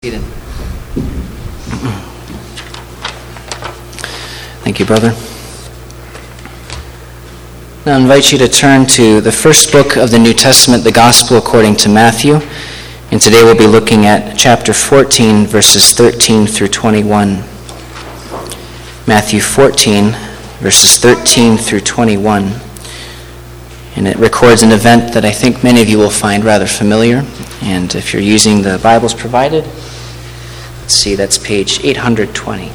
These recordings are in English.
Seated. Thank you, brother. Now I invite you to turn to the first book of the New Testament, the Gospel according to Matthew. And today we'll be looking at chapter 14, verses 13 through 21. Matthew 14, verses 13 through 21. And it records an event that I think many of you will find rather familiar. And if you're using the Bibles provided, let's see, that's page 820.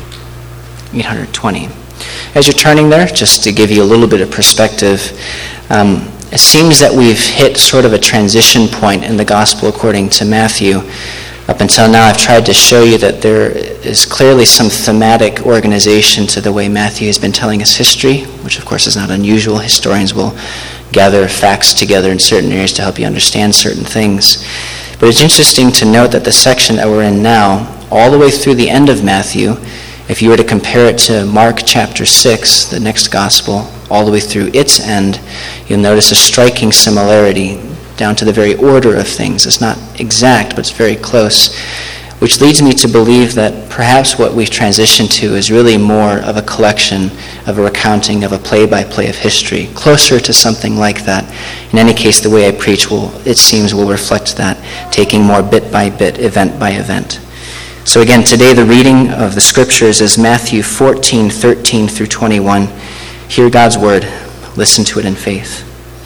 820. As you're turning there, just to give you a little bit of perspective, it seems that we've hit sort of a transition point in the Gospel according to Matthew. Up until now, I've tried to show you that there is clearly some thematic organization to the way Matthew has been telling us history, which of course is not unusual. Historians will gather facts together in certain areas to help you understand certain things. But it's interesting to note that the section that we're in now, all the way through the end of Matthew, if you were to compare it to Mark chapter 6, the next gospel, all the way through its end, you'll notice a striking similarity down to the very order of things. It's not exact, but it's very close, which leads me to believe that perhaps what we've transitioned to is really more of a collection of a recounting of a play-by-play of history, closer to something like that. In any case, the way I preach will reflect that, taking more bit by bit, event by event. So again, today the reading of the scriptures is Matthew 14, 13 through 21. Hear God's word. Listen to it in faith.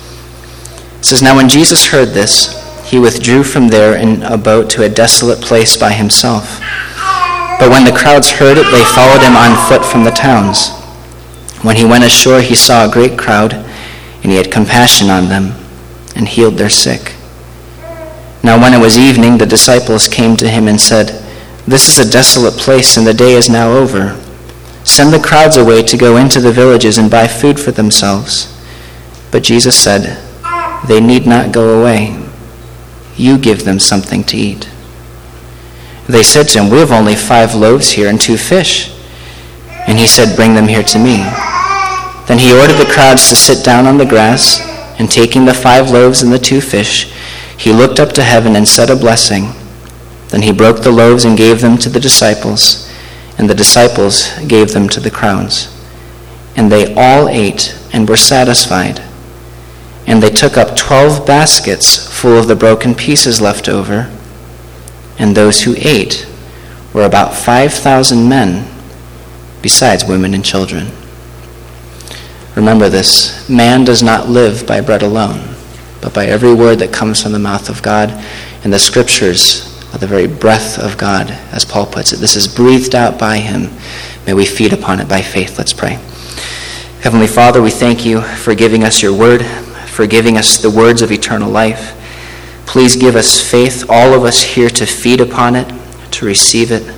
It says, "Now when Jesus heard this, he withdrew from there in a boat to a desolate place by himself. But when the crowds heard it, they followed him on foot from the towns. When he went ashore, he saw a great crowd, and he had compassion on them, and healed their sick. Now when it was evening, the disciples came to him and said, 'This is a desolate place, and the day is now over. Send the crowds away to go into the villages and buy food for themselves.' But Jesus said, 'They need not go away. You give them something to eat.' They said to him, 'We have only 5 loaves here and 2 fish.' And he said, 'Bring them here to me.' Then he ordered the crowds to sit down on the grass, and taking the 5 loaves and the 2 fish, he looked up to heaven and said a blessing. Then he broke the loaves and gave them to the disciples, and the disciples gave them to the crowds. And they all ate and were satisfied. And they took up 12 baskets full of the broken pieces left over, and those who ate were about 5,000 men, besides women and children." Remember this, man does not live by bread alone, but by every word that comes from the mouth of God. And the scriptures are the very breath of God, as Paul puts it. This is breathed out by him. May we feed upon it by faith. Let's pray. Heavenly Father, we thank you for giving us your word, for giving us the words of eternal life. Please give us faith, all of us here, to feed upon it, to receive it.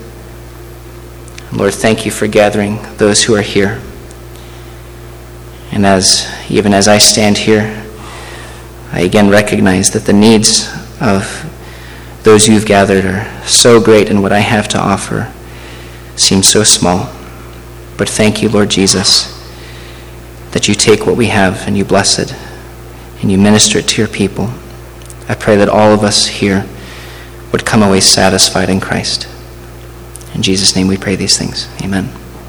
Lord, thank you for gathering those who are here. And even as I stand here, I again recognize that the needs of those you've gathered are so great, and what I have to offer seems so small. But thank you, Lord Jesus, that you take what we have and you bless it, and you minister it to your people. I pray that all of us here would come away satisfied in Christ. In Jesus' name we pray these things. Amen.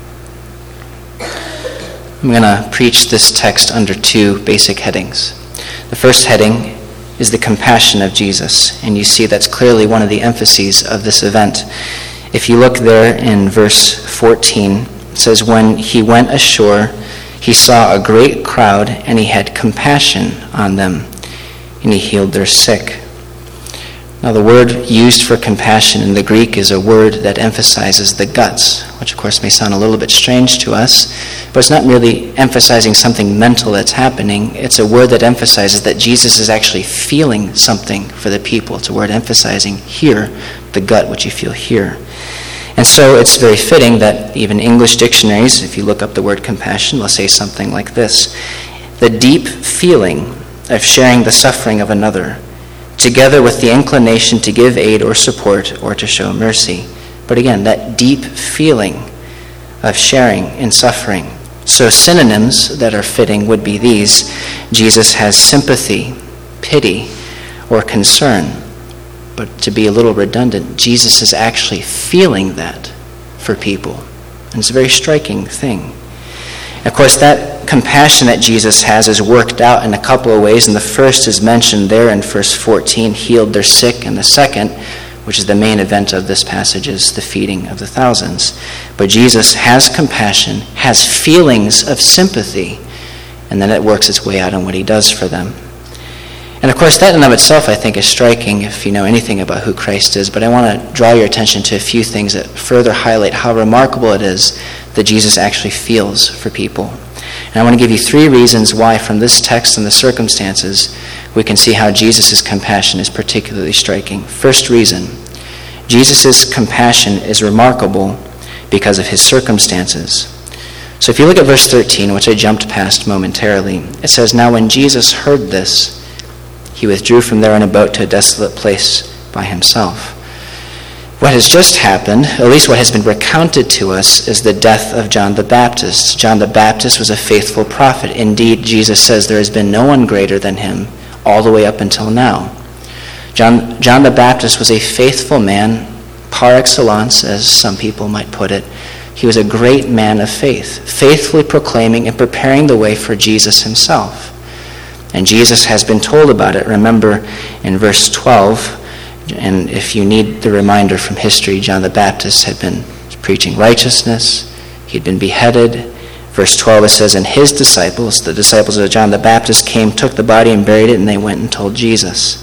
I'm going to preach this text under 2 basic headings. The first heading is the compassion of Jesus, and you see that's clearly one of the emphases of this event. If you look there in verse 14, it says, "When he went ashore, he saw a great crowd, and he had compassion on them, and he healed their sick." Now, the word used for compassion in the Greek is a word that emphasizes the guts, which of course may sound a little bit strange to us, but it's not merely emphasizing something mental that's happening. It's a word that emphasizes that Jesus is actually feeling something for the people. It's a word emphasizing here, the gut, which you feel here. And so it's very fitting that even English dictionaries, if you look up the word compassion, will say something like this: the deep feeling of sharing the suffering of another, together with the inclination to give aid or support or to show mercy. But again, that deep feeling of sharing in suffering. So synonyms that are fitting would be these: Jesus has sympathy, pity, or concern. But to be a little redundant, Jesus is actually feeling that for people. And it's a very striking thing. Of course, that compassion that Jesus has is worked out in a couple of ways. And the first is mentioned there in verse 14, healed their sick. And the second, which is the main event of this passage, is the feeding of the thousands. But Jesus has compassion, has feelings of sympathy, and then it works its way out in what he does for them. And of course, that in and of itself, I think, is striking if you know anything about who Christ is. But I want to draw your attention to a few things that further highlight how remarkable it is that Jesus actually feels for people. And I want to give you 3 reasons why, from this text and the circumstances, we can see how Jesus' compassion is particularly striking. First reason, Jesus' compassion is remarkable because of his circumstances. So if you look at verse 13, which I jumped past momentarily, it says, "Now when Jesus heard this, he withdrew from there in a boat to a desolate place by himself." What has just happened, at least what has been recounted to us, is the death of John the Baptist. John the Baptist was a faithful prophet. Indeed, Jesus says there has been no one greater than him all the way up until now. John the Baptist was a faithful man, par excellence, as some people might put it. He was a great man of faith, faithfully proclaiming and preparing the way for Jesus himself. And Jesus has been told about it. Remember in verse 12, and if you need the reminder from history, John the Baptist had been preaching righteousness. He'd been beheaded. Verse 12, it says, "And his disciples, the disciples of John the Baptist, came, took the body and buried it, and they went and told Jesus."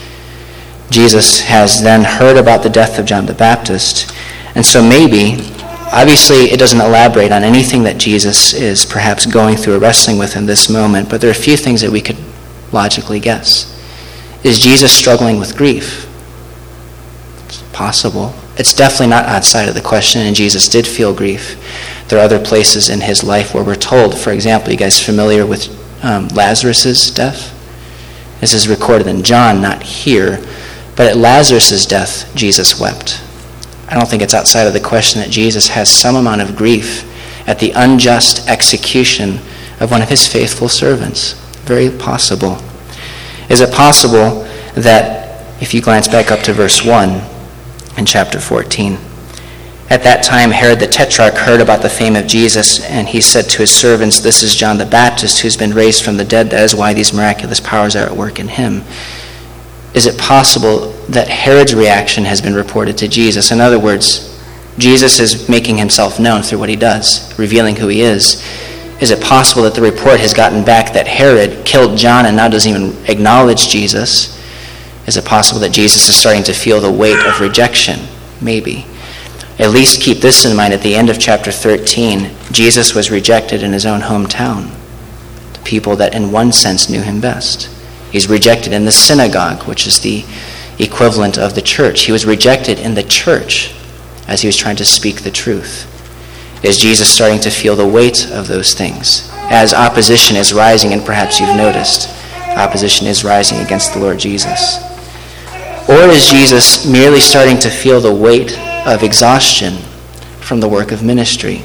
Jesus has then heard about the death of John the Baptist. And so maybe, obviously it doesn't elaborate on anything that Jesus is perhaps going through or wrestling with in this moment, but there are a few things that we could logically guess. Is Jesus struggling with grief? It's possible. It's definitely not outside of the question, and Jesus did feel grief. There are other places in his life where we're told, for example, you guys familiar with Lazarus' death? This is recorded in John, not here, but at Lazarus' death, Jesus wept. I don't think it's outside of the question that Jesus has some amount of grief at the unjust execution of one of his faithful servants. Very possible. Is it possible that, if you glance back up to verse 1 in chapter 14, at that time Herod the Tetrarch heard about the fame of Jesus, and he said to his servants, "This is John the Baptist who's been raised from the dead. That is why these miraculous powers are at work in him." Is it possible that Herod's reaction has been reported to Jesus? In other words, Jesus is making himself known through what he does, revealing who he is. Is it possible that the report has gotten back that Herod killed John and now doesn't even acknowledge Jesus? Is it possible that Jesus is starting to feel the weight of rejection? Maybe. At least keep this in mind. At the end of chapter 13, Jesus was rejected in his own hometown, the people that in one sense knew him best. He's rejected in the synagogue, which is the equivalent of the church. He was rejected in the church as he was trying to speak the truth. Is Jesus starting to feel the weight of those things? As opposition is rising, and perhaps you've noticed, opposition is rising against the Lord Jesus. Or is Jesus merely starting to feel the weight of exhaustion from the work of ministry?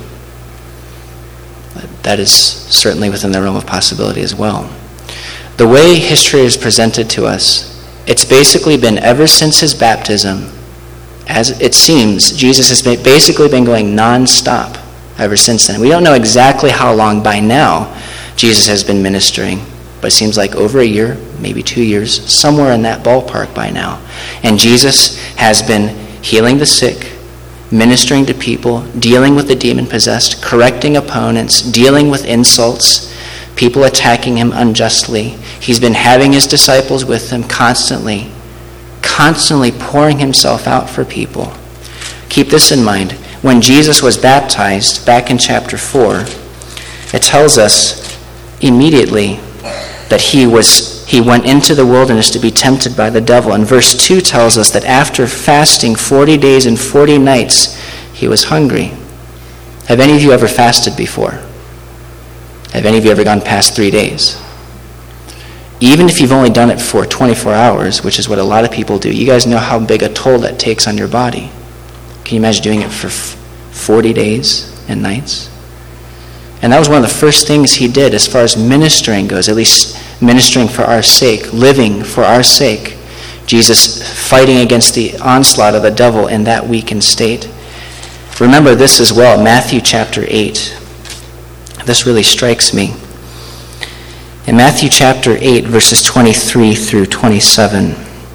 That is certainly within the realm of possibility as well. The way history is presented to us, it's basically been ever since his baptism, as it seems, Jesus has basically been going non-stop ever since then. We don't know exactly how long by now Jesus has been ministering, but it seems like over a year, maybe 2 years, somewhere in that ballpark by now. And Jesus has been healing the sick, ministering to people, dealing with the demon-possessed, correcting opponents, dealing with insults, people attacking him unjustly. He's been having his disciples with him constantly pouring himself out for people. Keep this in mind. When Jesus was baptized, back in chapter 4, it tells us immediately that he went into the wilderness to be tempted by the devil. And verse 2 tells us that after fasting 40 days and 40 nights, he was hungry. Have any of you ever fasted before? Have any of you ever gone past 3 days? Even if you've only done it for 24 hours, which is what a lot of people do, you guys know how big a toll that takes on your body. Can you imagine doing it for 40 days and nights? And that was one of the first things he did as far as ministering goes, at least ministering for our sake, living for our sake. Jesus fighting against the onslaught of the devil in that weakened state. Remember this as well, Matthew chapter 8. This really strikes me. In Matthew chapter 8, verses 23 through 27.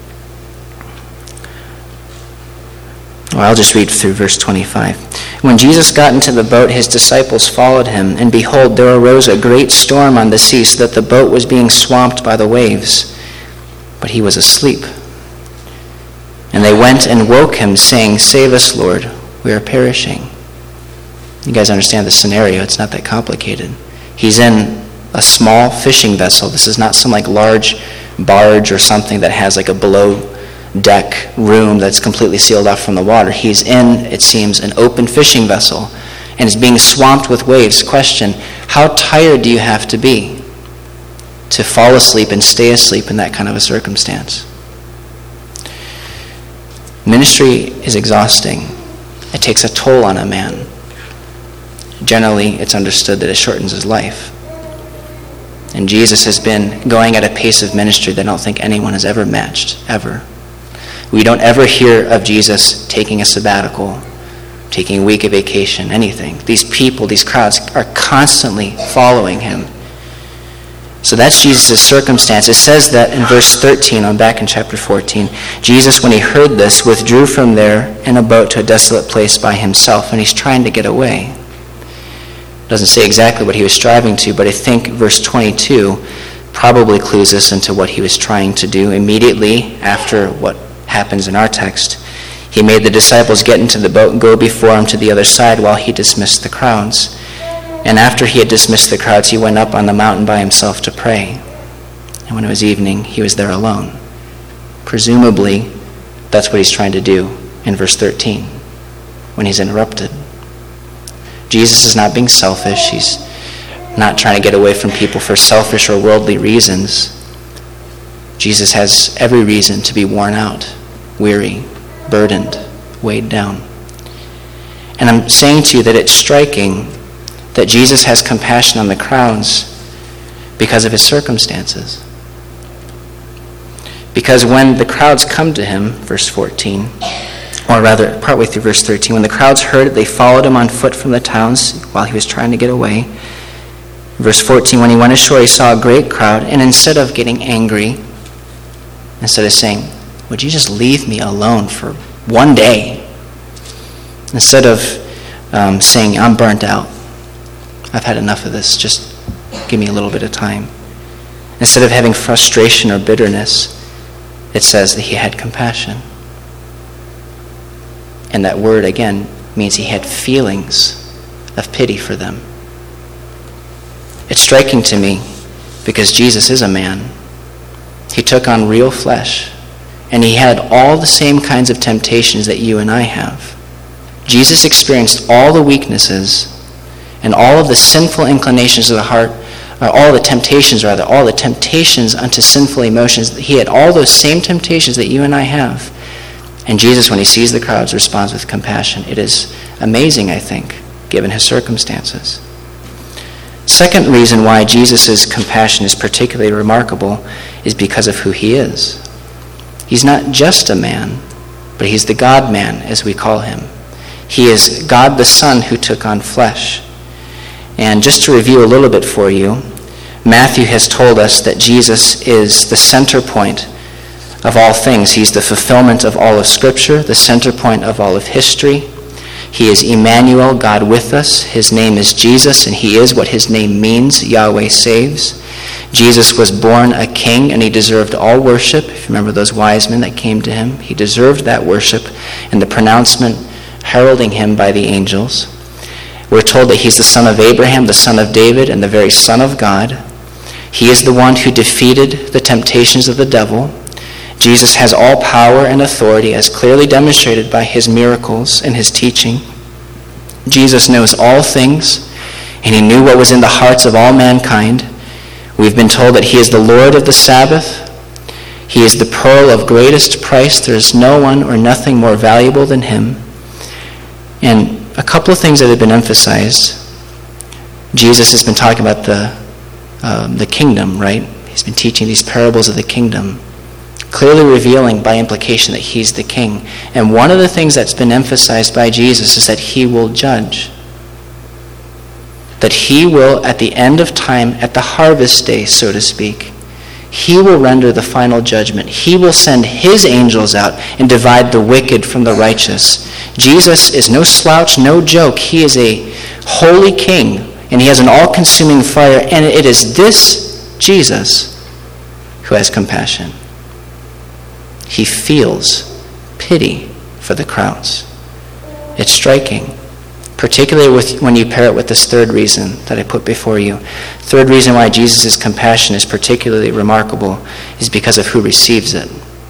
I'll just read through verse 25. When Jesus got into the boat, his disciples followed him, and behold, there arose a great storm on the sea, so that the boat was being swamped by the waves. But he was asleep. And they went and woke him, saying, "Save us, Lord, we are perishing." You guys understand the scenario. It's not that complicated. He's in a small fishing vessel. This is not some large barge or something that has a below deck room that's completely sealed off from the water. He's in, it seems, an open fishing vessel and is being swamped with waves. Question, how tired do you have to be to fall asleep and stay asleep in that kind of a circumstance? Ministry is exhausting. It takes a toll on a man. Generally, it's understood that it shortens his life. And Jesus has been going at a pace of ministry that I don't think anyone has ever matched, ever. We don't ever hear of Jesus taking a sabbatical, taking a week of vacation, anything. These people, these crowds are constantly following him. So that's Jesus' circumstance. It says that in verse 13, I'm back in chapter 14, Jesus, when he heard this, withdrew from there in a boat to a desolate place by himself, and he's trying to get away. It doesn't say exactly what he was striving to, but I think verse 22 probably clues us into what he was trying to do. Immediately after what happens in our text, he made the disciples get into the boat and go before him to the other side while he dismissed the crowds. And after he had dismissed the crowds, he went up on the mountain by himself to pray. And when it was evening, he was there alone. Presumably, that's what he's trying to do in verse 13 when he's interrupted. Jesus is not being selfish. He's not trying to get away from people for selfish or worldly reasons. Jesus has every reason to be worn out, weary, burdened, weighed down. And I'm saying to you that it's striking that Jesus has compassion on the crowds because of his circumstances. Because when the crowds come to him, verse 14, or rather partway through verse 13, when the crowds heard it, they followed him on foot from the towns while he was trying to get away. Verse 14, when he went ashore, he saw a great crowd, and instead of getting angry, instead of saying, "Would you just leave me alone for one day?" Instead of saying, "I'm burnt out. I've had enough of this. Just give me a little bit of time." Instead of having frustration or bitterness, it says that he had compassion. And that word, again, means he had feelings of pity for them. It's striking to me because Jesus is a man. He took on real flesh, and he had all the same kinds of temptations that you and I have. Jesus experienced all the weaknesses and all of the sinful inclinations of the heart, or all the temptations unto sinful emotions. He had all those same temptations that you and I have. And Jesus, when he sees the crowds, responds with compassion. It is amazing, I think, given his circumstances. Second reason why Jesus' compassion is particularly remarkable is because of who he is. He's not just a man, but he's the God-man, as we call him. He is God the Son who took on flesh. And just to review a little bit for you, Matthew has told us that Jesus is the center point of all things. He's the fulfillment of all of Scripture, the center point of all of history. He is Emmanuel, God with us. His name is Jesus, and he is what his name means, Yahweh saves. Jesus was born a king, and he deserved all worship. If you remember those wise men that came to him, he deserved that worship and the pronouncement heralding him by the angels. We're told that he's the son of Abraham, the son of David, and the very Son of God. He is the one who defeated the temptations of the devil. Jesus has all power and authority as clearly demonstrated by his miracles and his teaching. Jesus knows all things, and he knew what was in the hearts of all mankind. We've been told that he is the Lord of the Sabbath. He is the pearl of greatest price. There is no one or nothing more valuable than him. And a couple of things that have been emphasized. Jesus has been talking about the kingdom, right? He's been teaching these parables of the kingdom. clearly revealing by implication that he's the king. And one of the things that's been emphasized by Jesus is that he will judge. That he will, at the end of time, at the harvest day, so to speak, he will render the final judgment. He will send his angels out and divide the wicked from the righteous. Jesus is no slouch, no joke. He is a holy king, and he has an all-consuming fire, and it is this Jesus who has compassion. He feels pity for the crowds. It's striking, particularly when you pair it with this third reason that I put before you. Third reason why Jesus' compassion is particularly remarkable is because of who receives it.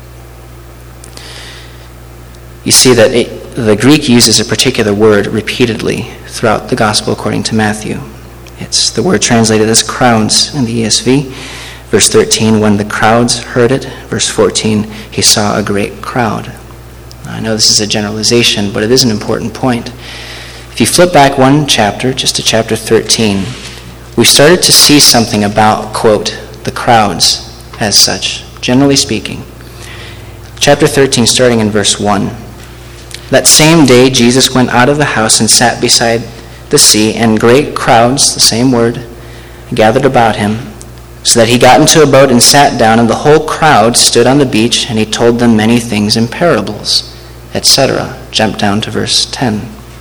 You see that the Greek uses a particular word repeatedly throughout the Gospel according to Matthew. It's the word translated as crowds in the ESV. Verse 13, when the crowds heard it. Verse 14, he saw a great crowd. I know this is a generalization, but it is an important point. If you flip back one chapter, just to chapter 13, we started to see something about, quote, the crowds as such, generally speaking. Chapter 13, starting in verse 1. That same day, Jesus went out of the house and sat beside the sea, and great crowds, the same word, gathered about him, so that he got into a boat and sat down, and the whole crowd stood on the beach, and he told them many things in parables, etc. Jump down to verse 10.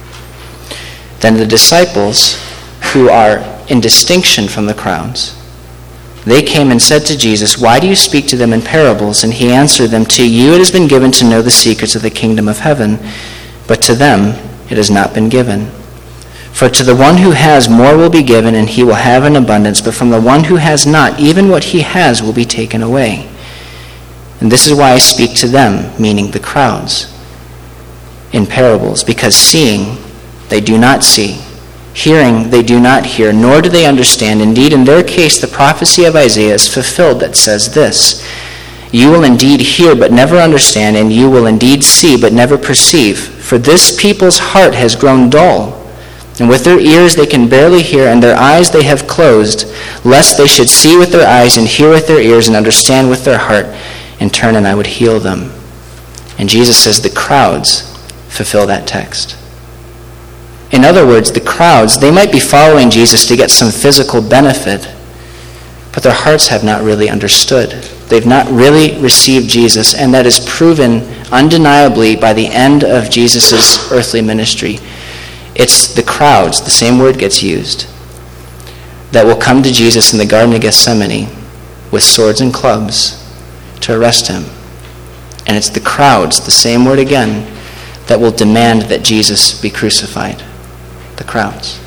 Then the disciples, who are in distinction from the crowds, they came and said to Jesus, "Why do you speak to them in parables?" And he answered them, "To you it has been given to know the secrets of the kingdom of heaven, but to them it has not been given. For to the one who has, more will be given, and he will have an abundance. But from the one who has not, even what he has will be taken away. And this is why I speak to them," meaning the crowds, "in parables, because seeing they do not see, hearing they do not hear, nor do they understand. Indeed, in their case, the prophecy of Isaiah is fulfilled that says this, 'You will indeed hear, but never understand, and you will indeed see, but never perceive. For this people's heart has grown dull, and with their ears they can barely hear, and their eyes they have closed, lest they should see with their eyes and hear with their ears and understand with their heart and turn, and I would heal them.'" And Jesus says the crowds fulfill that text. In other words, the crowds, they might be following Jesus to get some physical benefit, but their hearts have not really understood. They've not really received Jesus, and that is proven undeniably by the end of Jesus' earthly ministry. It's the crowds, the same word gets used, that will come to Jesus in the Garden of Gethsemane with swords and clubs to arrest him. And it's the crowds, the same word again, that will demand that Jesus be crucified. The crowds.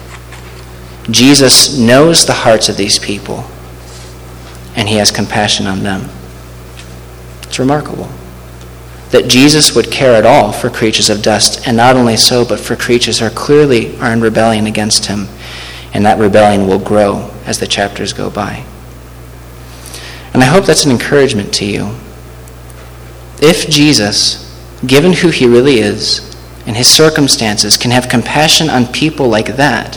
Jesus knows the hearts of these people, and he has compassion on them. It's remarkable that Jesus would care at all for creatures of dust, and not only so, but for creatures who clearly are in rebellion against him, and that rebellion will grow as the chapters go by. And I hope that's an encouragement to you. If Jesus, given who he really is and his circumstances, can have compassion on people like that,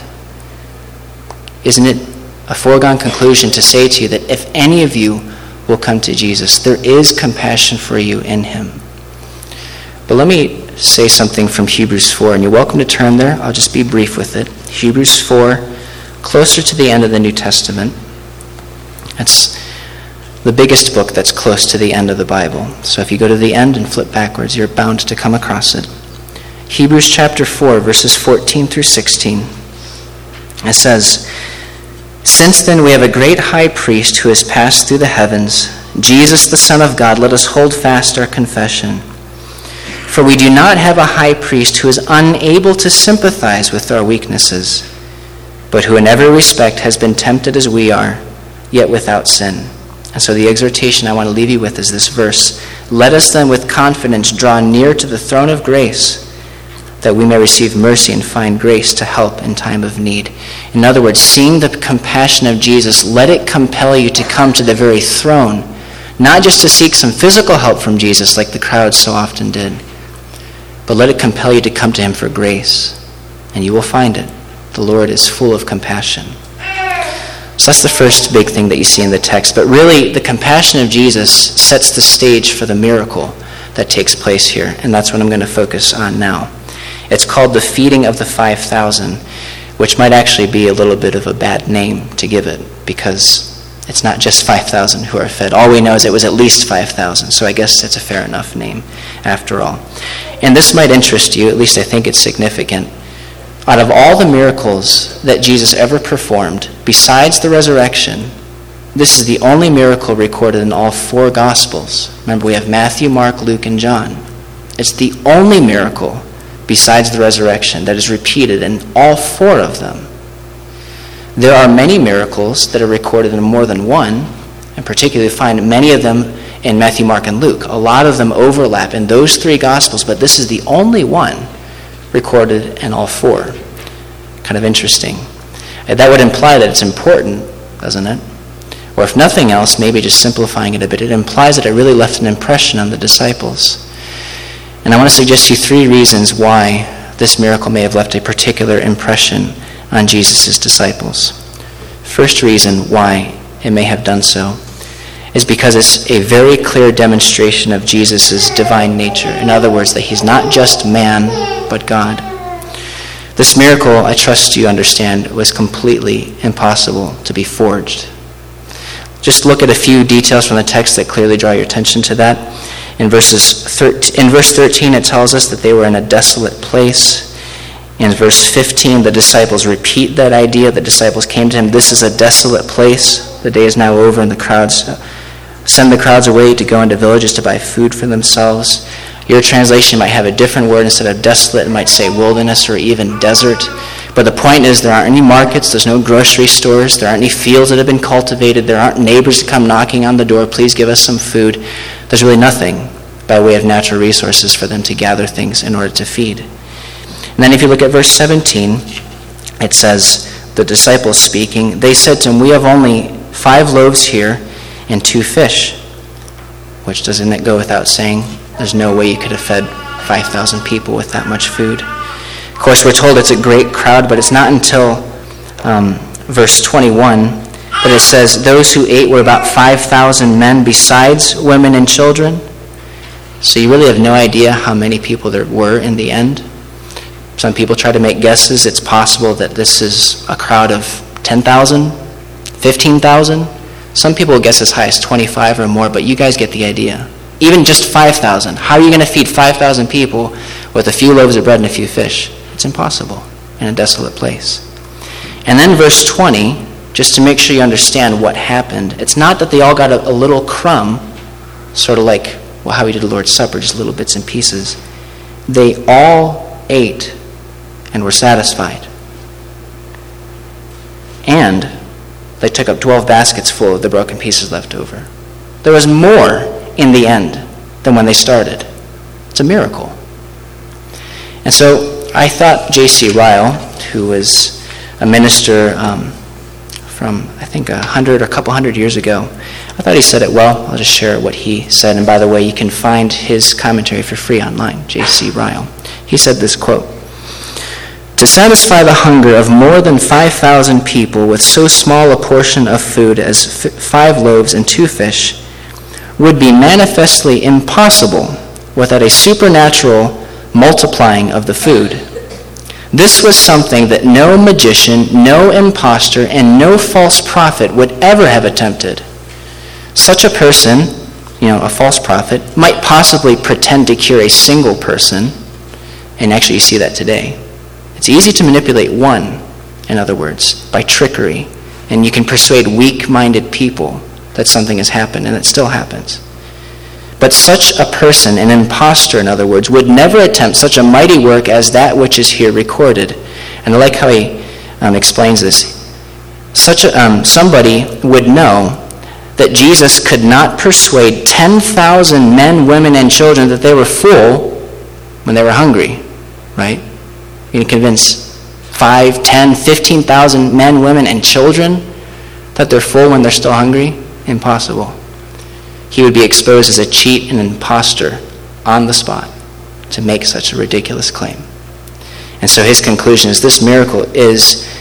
isn't it a foregone conclusion to say to you that if any of you will come to Jesus, there is compassion for you in him? But let me say something from Hebrews 4, and you're welcome to turn there. I'll just be brief with it. Hebrews 4, closer to the end of the New Testament. It's the biggest book that's close to the end of the Bible. So if you go to the end and flip backwards, you're bound to come across it. Hebrews chapter 4, verses 14 through 16. It says, "Since then we have a great high priest who has passed through the heavens, Jesus the Son of God, let us hold fast our confession. For we do not have a high priest who is unable to sympathize with our weaknesses, but who in every respect has been tempted as we are, yet without sin." And so the exhortation I want to leave you with is this verse, "Let us then with confidence draw near to the throne of grace, that we may receive mercy and find grace to help in time of need." In other words, seeing the compassion of Jesus, let it compel you to come to the very throne, not just to seek some physical help from Jesus like the crowds so often did, but let it compel you to come to him for grace, and you will find it. The Lord is full of compassion. So that's the first big thing that you see in the text. But really, the compassion of Jesus sets the stage for the miracle that takes place here. And that's what I'm going to focus on now. It's called the feeding of the 5,000, which might actually be a little bit of a bad name to give it, because it's not just 5,000 who are fed. All we know is it was at least 5,000, so I guess it's a fair enough name after all. And this might interest you, at least I think it's significant. Out of all the miracles that Jesus ever performed, besides the resurrection, this is the only miracle recorded in all 4 Gospels. Remember, we have Matthew, Mark, Luke, and John. It's the only miracle besides the resurrection that is repeated in all 4 of them. There are many miracles that are recorded in more than one, and particularly find many of them in Matthew, Mark, and Luke. A lot of them overlap in those 3 Gospels, but this is the only one recorded in all 4. Kind of interesting. That would imply that it's important, doesn't it? Or if nothing else, maybe just simplifying it a bit, it implies that it really left an impression on the disciples. And I want to suggest to you 3 reasons why this miracle may have left a particular impression on Jesus' disciples. First reason why it may have done so is because it's a very clear demonstration of Jesus' divine nature. In other words, that he's not just man, but God. This miracle, I trust you understand, was completely impossible to be forged. Just look at a few details from the text that clearly draw your attention to that. In verse 13, it tells us that they were in a desolate place. In verse 15, the disciples repeat that idea. The disciples came to him, "This is a desolate place. The day is now over, and the crowds send the crowds away to go into villages to buy food for themselves." Your translation might have a different word. Instead of desolate, it might say wilderness or even desert. But the point is, there aren't any markets, there's no grocery stores, there aren't any fields that have been cultivated, there aren't neighbors that come knocking on the door, "Please give us some food." There's really nothing by way of natural resources for them to gather things in order to feed. And then if you look at verse 17, it says, the disciples speaking, they said to him, "We have only 5 loaves here and 2 fish." Which, doesn't it go without saying, there's no way you could have fed 5,000 people with that much food. Of course, we're told it's a great crowd, but it's not until verse 21 that it says, those who ate were about 5,000 men besides women and children. So you really have no idea how many people there were in the end. Some people try to make guesses. It's possible that this is a crowd of 10,000, 15,000. Some people guess as high as 25 or more, but you guys get the idea. Even just 5,000. How are you going to feed 5,000 people with a few loaves of bread and a few fish? It's impossible in a desolate place. And then verse 20, just to make sure you understand what happened, it's not that they all got a little crumb, sort of like how we did the Lord's Supper, just little bits and pieces. They all ate and were satisfied. And they took up 12 baskets full of the broken pieces left over. There was more in the end than when they started. It's a miracle. And so I thought J.C. Ryle, who was a minister from, I think, a couple hundred years ago, I thought he said it well. I'll just share what he said. And by the way, you can find his commentary for free online, J.C. Ryle. He said this quote, "To satisfy the hunger of more than 5,000 people with so small a portion of food as 5 loaves and 2 fish would be manifestly impossible without a supernatural multiplying of the food. This was something that no magician, no impostor, and no false prophet would ever have attempted. Such a person, a false prophet, might possibly pretend to cure a single person, and actually you see that today. It's easy to manipulate one, in other words, by trickery, and you can persuade weak-minded people that something has happened, and it still happens. But such a person, an impostor, in other words, would never attempt such a mighty work as that which is here recorded." And I like how he explains this. Somebody would know that Jesus could not persuade 10,000 men, women, and children that they were full when they were hungry, right? You can convince 5, 10, 15,000 men, women, and children that they're full when they're still hungry? Impossible. He would be exposed as a cheat and imposter on the spot to make such a ridiculous claim. And so his conclusion is this miracle is,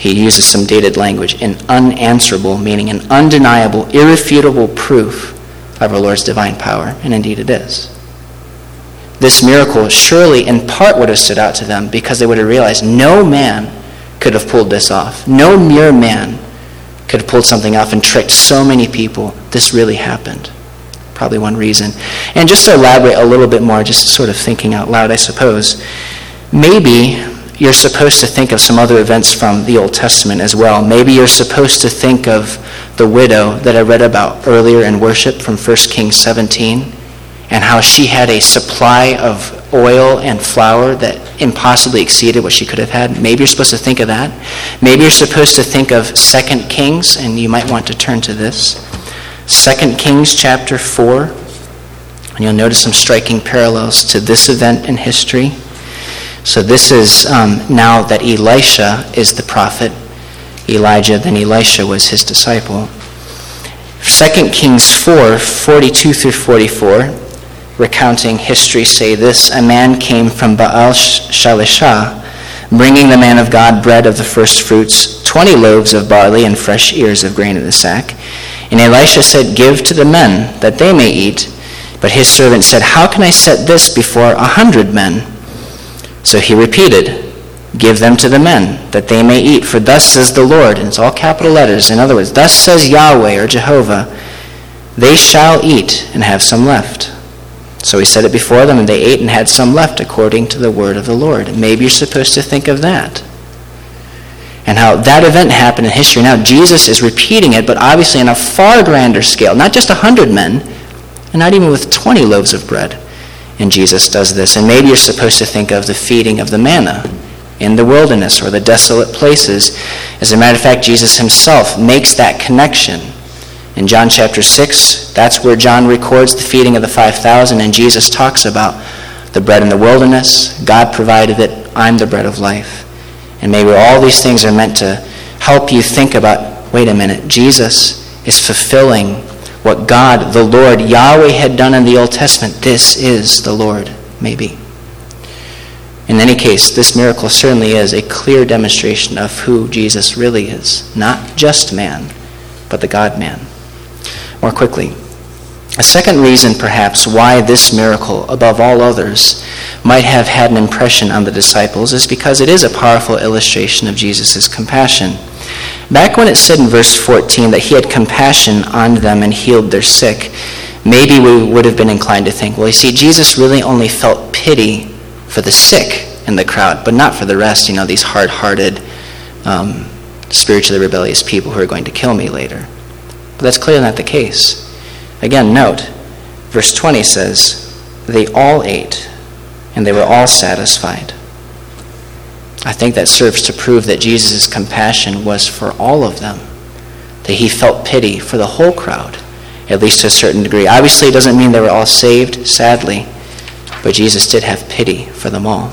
He uses some dated language, an unanswerable, meaning an undeniable, irrefutable proof of our Lord's divine power, and indeed it is. This miracle surely in part would have stood out to them because they would have realized no man could have pulled this off. No mere man could have pulled something off and tricked so many people. This really happened. Probably one reason. And just to elaborate a little bit more, just sort of thinking out loud, I suppose, maybe you're supposed to think of some other events from the Old Testament as well. Maybe you're supposed to think of the widow that I read about earlier in worship from 1 Kings 17, and how she had a supply of oil and flour that impossibly exceeded what she could have had. Maybe you're supposed to think of that. Maybe you're supposed to think of 2 Kings, and you might want to turn to this. 2 Kings chapter 4, and you'll notice some striking parallels to this event in history. So this is now that Elisha is the prophet. Elijah, then Elisha was his disciple. 2 Kings 4, 42 through 44, recounting history, say this: a man came from Baal Shalisha, bringing the man of God bread of the first fruits, 20 loaves of barley and fresh ears of grain in a sack. And Elisha said, "Give to the men, that they may eat." But his servant said, "How can I set this before 100 men?" So he repeated, "Give them to the men, that they may eat. For thus says the Lord," and it's all capital letters. In other words, thus says Yahweh or Jehovah, "They shall eat and have some left." So he set it before them, and they ate and had some left according to the word of the Lord. Maybe you're supposed to think of that. And how that event happened in history. Now Jesus is repeating it, but obviously on a far grander scale. Not just 100 men, and not even with 20 loaves of bread. And Jesus does this. And maybe you're supposed to think of the feeding of the manna in the wilderness or the desolate places. As a matter of fact, Jesus himself makes that connection. In John chapter 6, that's where John records the feeding of the 5,000, and Jesus talks about the bread in the wilderness. God provided it. I'm the bread of life. And maybe all these things are meant to help you think about, wait a minute, Jesus is fulfilling what God, the Lord, Yahweh had done in the Old Testament. This is the Lord, maybe. In any case, this miracle certainly is a clear demonstration of who Jesus really is. Not just man, but the God-man. More quickly, a second reason perhaps why this miracle, above all others, might have had an impression on the disciples is because it is a powerful illustration of Jesus' compassion. Back when it said in verse 14 that he had compassion on them and healed their sick, maybe we would have been inclined to think, well, you see, Jesus really only felt pity for the sick in the crowd, but not for the rest, these hard-hearted, spiritually rebellious people who are going to kill me later. But that's clearly not the case. Again, note, verse 20 says, they all ate, and they were all satisfied. I think that serves to prove that Jesus' compassion was for all of them, that he felt pity for the whole crowd, at least to a certain degree. Obviously, it doesn't mean they were all saved, sadly, but Jesus did have pity for them all.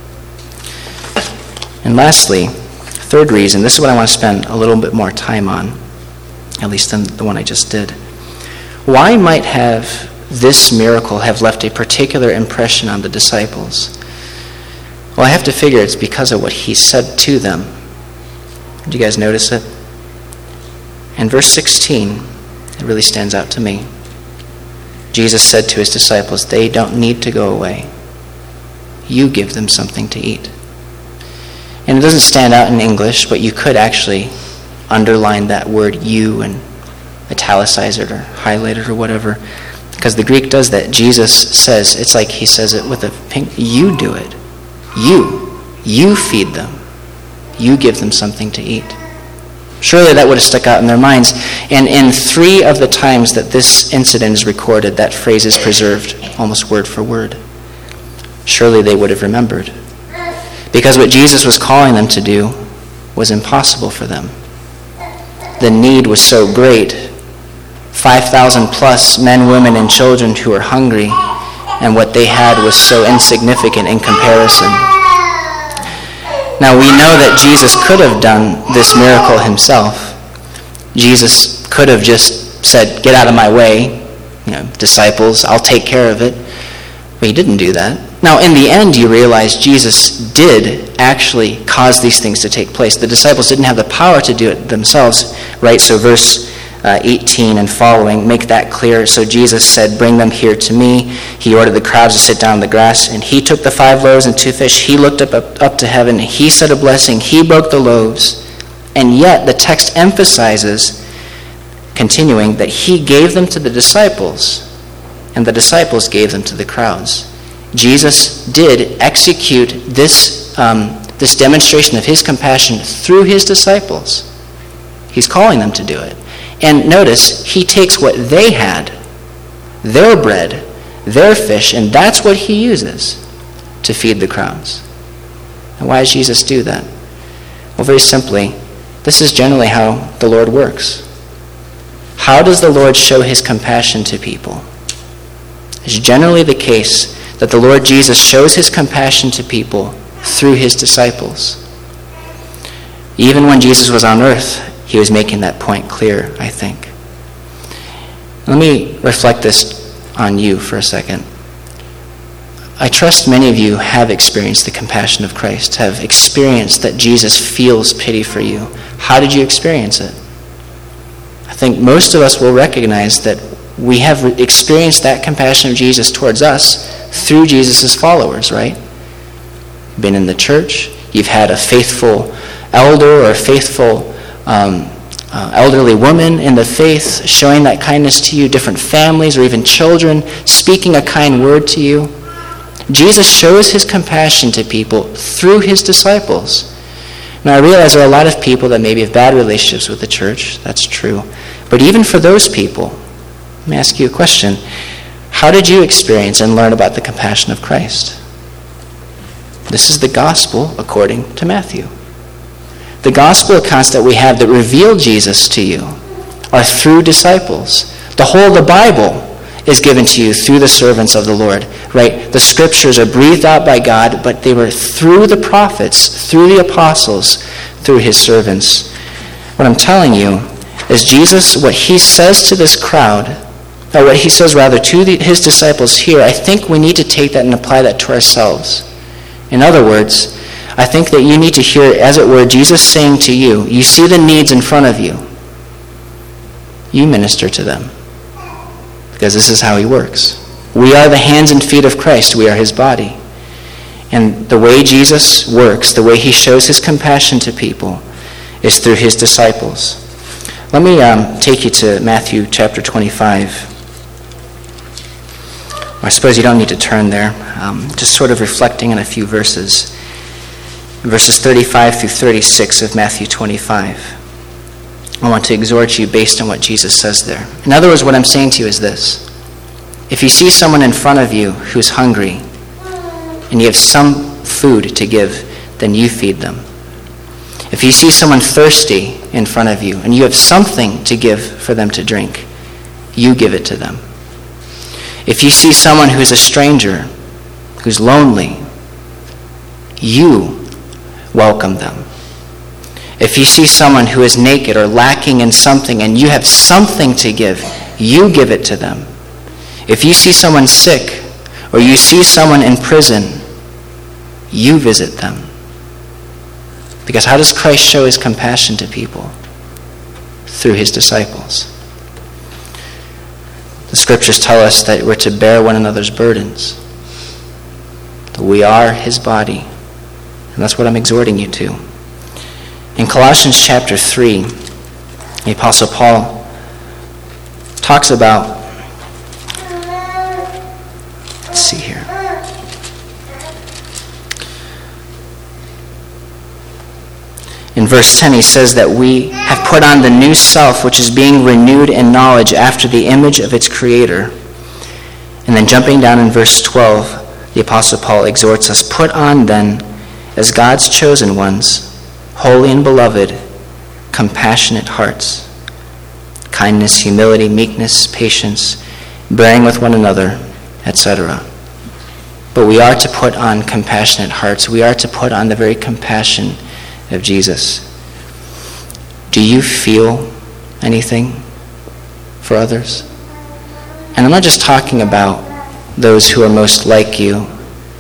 And lastly, third reason, this is what I want to spend a little bit more time on, at least than the one I just did. Why might have this miracle have left a particular impression on the disciples? Well, I have to figure it's because of what he said to them. Did you guys notice it? In verse 16, it really stands out to me. Jesus said to his disciples, they don't need to go away. You give them something to eat. And it doesn't stand out in English, but you could actually underline that word you and italicize it or highlight it or whatever. Because the Greek does that. Jesus says, it's like he says it with a pink, you do it. You feed them. You give them something to eat. Surely that would have stuck out in their minds. And in 3 of the times that this incident is recorded, that phrase is preserved almost word for word. Surely they would have remembered. Because what Jesus was calling them to do was impossible for them. The need was so great. 5,000 plus men, women, and children who were hungry, and what they had was so insignificant in comparison. Now we know that Jesus could have done this miracle himself. Jesus could have just said, get out of my way, disciples, I'll take care of it. But he didn't do that. Now, in the end, you realize Jesus did actually cause these things to take place. The disciples didn't have the power to do it themselves, right? So verse 18 and following make that clear. So Jesus said, "Bring them here to me." He ordered the crowds to sit down on the grass, and he took the 5 loaves and 2 fish. He looked up to heaven, and he said a blessing. He broke the loaves. And yet the text emphasizes, continuing, that he gave them to the disciples, and the disciples gave them to the crowds. Jesus did execute this demonstration of his compassion through his disciples. He's calling them to do it. And notice, he takes what they had, their bread, their fish, and that's what he uses to feed the crowds. And why does Jesus do that? Well, very simply, this is generally how the Lord works. How does the Lord show his compassion to people? It's generally the case that the Lord Jesus shows his compassion to people through his disciples. Even when Jesus was on earth, he was making that point clear, I think. Let me reflect this on you for a second. I trust many of you have experienced the compassion of Christ, have experienced that Jesus feels pity for you. How did you experience it? I think most of us will recognize that we have experienced that compassion of Jesus towards us through Jesus' followers, right? You've been in the church, you've had a faithful elder or a faithful elderly woman in the faith showing that kindness to you, different families or even children speaking a kind word to you. Jesus shows his compassion to people through his disciples. Now, I realize there are a lot of people that maybe have bad relationships with the church. That's true. But even for those people, let me ask you a question. How did you experience and learn about the compassion of Christ? This is the gospel according to Matthew. The gospel accounts that we have that reveal Jesus to you are through disciples. The whole of the Bible is given to you through the servants of the Lord, right? The scriptures are breathed out by God, but they were through the prophets, through the apostles, through his servants. What I'm telling you is Jesus, what he says to this crowd, or what he says rather to his disciples here, I think we need to take that and apply that to ourselves. In other words, I think that you need to hear, as it were, Jesus saying to you, you see the needs in front of you. You minister to them. Because this is how he works. We are the hands and feet of Christ. We are his body. And the way Jesus works, the way he shows his compassion to people, is through his disciples. Let me take you to Matthew chapter 25. I suppose you don't need to turn there. Just sort of reflecting on a few verses. Verses 35 through 36 of Matthew 25. I want to exhort you based on what Jesus says there. In other words, what I'm saying to you is this. If you see someone in front of you who's hungry, and you have some food to give, then you feed them. If you see someone thirsty in front of you, and you have something to give for them to drink, you give it to them. If you see someone who's a stranger, who's lonely, you welcome them. If you see someone who is naked or lacking in something and you have something to give, you give it to them. If you see someone sick or you see someone in prison, you visit them. Because how does Christ show his compassion to people? Through his disciples. The scriptures tell us that we're to bear one another's burdens. That we are his body. And that's what I'm exhorting you to. In Colossians chapter 3, the Apostle Paul talks about, let's see here. In verse 10, he says that we have put on the new self, which is being renewed in knowledge after the image of its creator. And then jumping down in verse 12, the Apostle Paul exhorts us, put on then, as God's chosen ones, holy and beloved, compassionate hearts, kindness, humility, meekness, patience, bearing with one another, etc. But we are to put on compassionate hearts. We are to put on the very compassion of Jesus. Do you feel anything for others? And I'm not just talking about those who are most like you,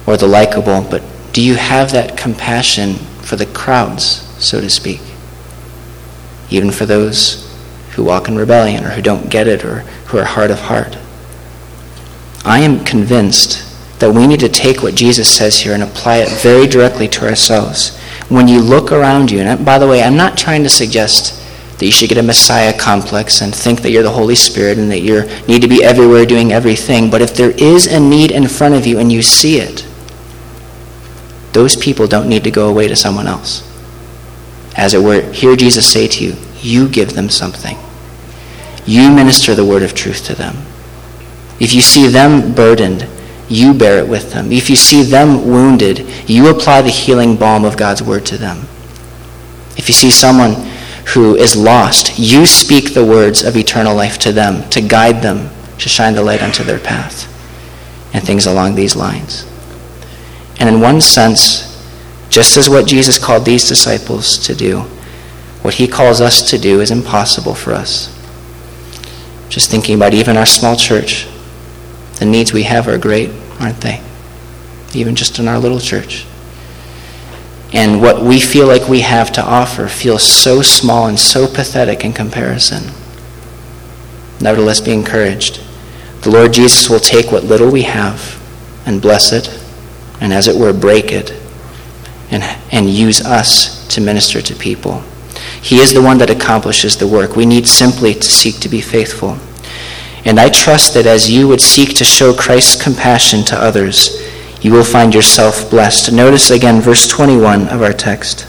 or the likable, but do you have that compassion for the crowds, so to speak? Even for those who walk in rebellion or who don't get it or who are hard of heart. I am convinced that we need to take what Jesus says here and apply it very directly to ourselves. When you look around you, and by the way, I'm not trying to suggest that you should get a Messiah complex and think that you're the Holy Spirit and that you need to be everywhere doing everything, but if there is a need in front of you and you see it, those people don't need to go away to someone else. As it were, hear Jesus say to you, you give them something. You minister the word of truth to them. If you see them burdened, you bear it with them. If you see them wounded, you apply the healing balm of God's word to them. If you see someone who is lost, you speak the words of eternal life to them, to guide them, to shine the light onto their path, and things along these lines. And in one sense, just as what Jesus called these disciples to do, what he calls us to do is impossible for us. Just thinking about even our small church, the needs we have are great, aren't they? Even just in our little church. And what we feel like we have to offer feels so small and so pathetic in comparison. Nevertheless, be encouraged. The Lord Jesus will take what little we have and bless it, and as it were, break it, and use us to minister to people. He is the one that accomplishes the work. We need simply to seek to be faithful. And I trust that as you would seek to show Christ's compassion to others, you will find yourself blessed. Notice again verse 21 of our text.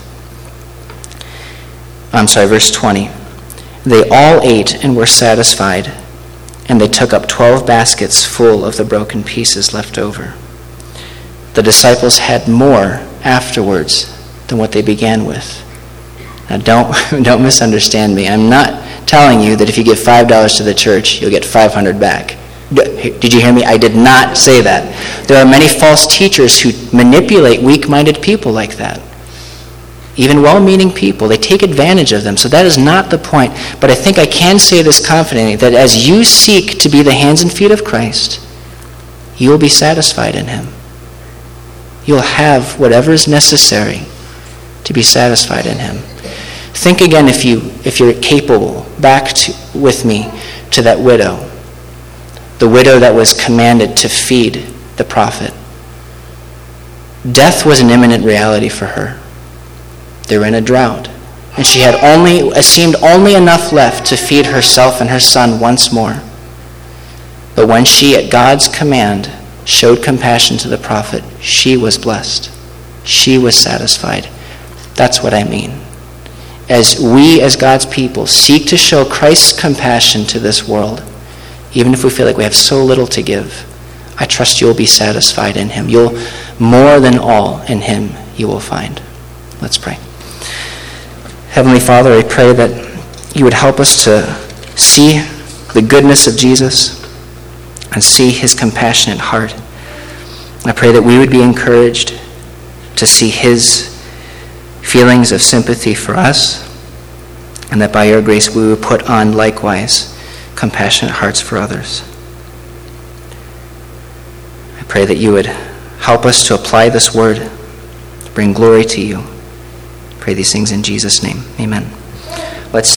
Verse 20. They all ate and were satisfied, and they took up 12 baskets full of the broken pieces left over. The disciples had more afterwards than what they began with. Now don't misunderstand me. I'm not telling you that if you give $5 to the church, you'll get $500 back. Did you hear me? I did not say that. There are many false teachers who manipulate weak-minded people like that. Even well-meaning people, they take advantage of them. So that is not the point. But I think I can say this confidently, that as you seek to be the hands and feet of Christ, you will be satisfied in him. You'll have whatever is necessary to be satisfied in him. Think again, if you're capable, with me to that widow. The widow that was commanded to feed the prophet. Death was an imminent reality for her. They were in a drought. And she had seemed only enough left to feed herself and her son once more. But when she, at God's command, showed compassion to the prophet, she was blessed. She was satisfied. That's what I mean. As we, as God's people, seek to show Christ's compassion to this world, even if we feel like we have so little to give, I trust you'll be satisfied in him. You'll, more than all in him, you will find. Let's pray. Heavenly Father, I pray that you would help us to see the goodness of Jesus and see his compassionate heart. I pray that we would be encouraged to see his feelings of sympathy for us, and that by your grace we would put on likewise compassionate hearts for others. I pray that you would help us to apply this word, to bring glory to you. I pray these things in Jesus' name. Amen. Let's